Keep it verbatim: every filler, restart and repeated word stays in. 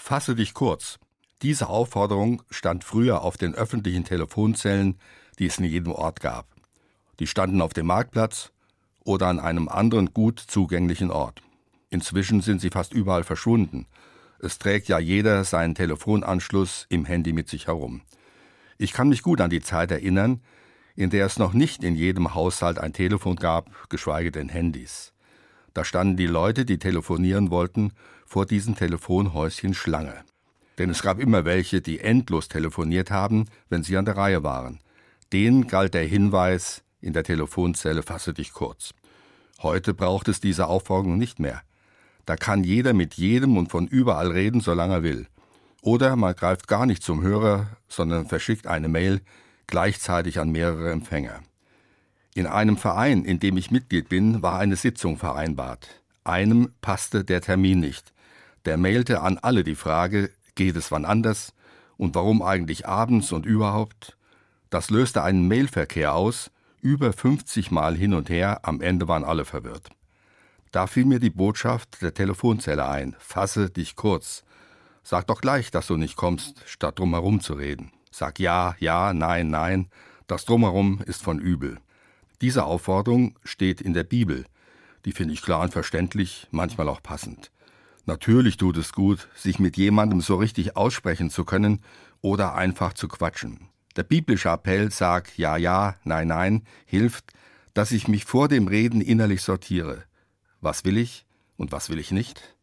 Fasse dich kurz. Diese Aufforderung stand früher auf den öffentlichen Telefonzellen, die es in jedem Ort gab. Die standen auf dem Marktplatz oder an einem anderen gut zugänglichen Ort. Inzwischen sind sie fast überall verschwunden. Es trägt ja jeder seinen Telefonanschluss im Handy mit sich herum. Ich kann mich gut an die Zeit erinnern, in der es noch nicht in jedem Haushalt ein Telefon gab, geschweige denn Handys. Da standen die Leute, die telefonieren wollten, vor diesen Telefonhäuschen Schlange. Denn es gab immer welche, die endlos telefoniert haben, wenn sie an der Reihe waren. Denen galt der Hinweis in der Telefonzelle: Fasse dich kurz. Heute braucht es diese Aufforderung nicht mehr. Da kann jeder mit jedem und von überall reden, solange er will. Oder man greift gar nicht zum Hörer, sondern verschickt eine Mail gleichzeitig an mehrere Empfänger. In einem Verein, in dem ich Mitglied bin, war eine Sitzung vereinbart. Einem passte der Termin nicht. Der mailte an alle die Frage: Geht es wann anders? Und warum eigentlich abends und überhaupt? Das löste einen Mailverkehr aus, über fünfzig Mal hin und her, am Ende waren alle verwirrt. Da fiel mir die Botschaft der Telefonzelle ein: Fasse dich kurz. Sag doch gleich, dass du nicht kommst, statt drumherum zu reden. Sag ja, ja, nein, nein. Das Drumherum ist von übel. Diese Aufforderung steht in der Bibel. Die finde ich klar und verständlich, manchmal auch passend. Natürlich tut es gut, sich mit jemandem so richtig aussprechen zu können oder einfach zu quatschen. Der biblische Appell Sag ja, ja, nein, nein hilft, dass ich mich vor dem Reden innerlich sortiere. Was will ich und was will ich nicht?